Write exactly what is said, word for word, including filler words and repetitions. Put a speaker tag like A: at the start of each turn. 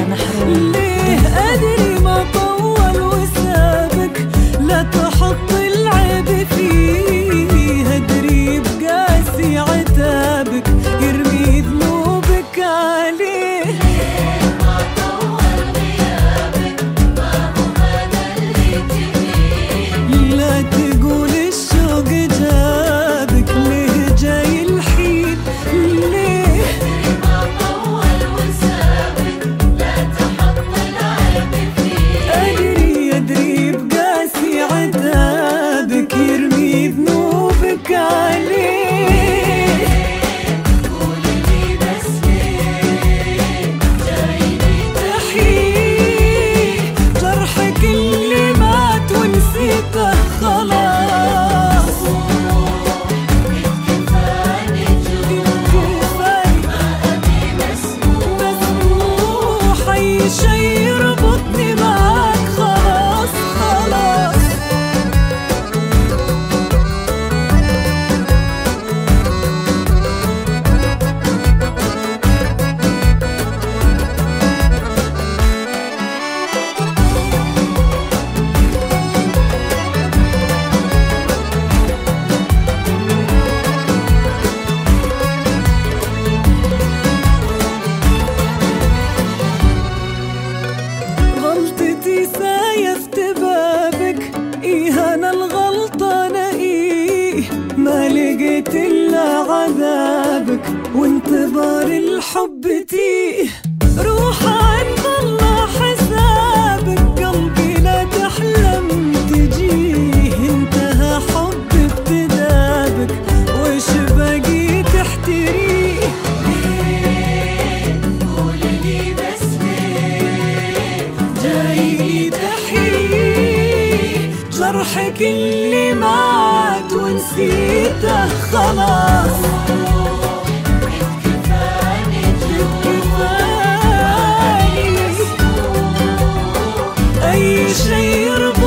A: يا محروم.
B: ليه أدري ما طول وسابك، لا تحط العيب فيه، أدري بقاسي عتابك يرمي ذنوبك عليه.
C: ليه ما طول غيابك، ما هو هذا اللي تبيه.
B: لا تقول الشوق جابك، ليه جاي الحين ليه؟
C: أدري ما طول وسابك، لا تحط العيب فيه.
B: أدري أدري بقاسي عتابك يرمي ذنوبك عليه.
C: قولي لي بس ليه جايني
B: تحيي جرحك اللي مات ونسيته خلاص.
C: كفاني جروح،
B: كفاية
C: ما أبي مسموح.
B: مسموح أي شي يربطني معاك خلاص خلاص. غلطتي سايفت بابك، إيه أنا الغلطانة إيه، ما لقيت إلا عذابك وانتظار الحب تيه. روح عند الله حسابك، قلبي لا تحلم تجيه، انتهى حب ابتدابك وش باقي تحتريه.
C: قولي لي بس ليه
B: جاي تحيي جرحك اللي مات ونسيته خلاص.
C: كفاني
B: كفاية أي شي يربط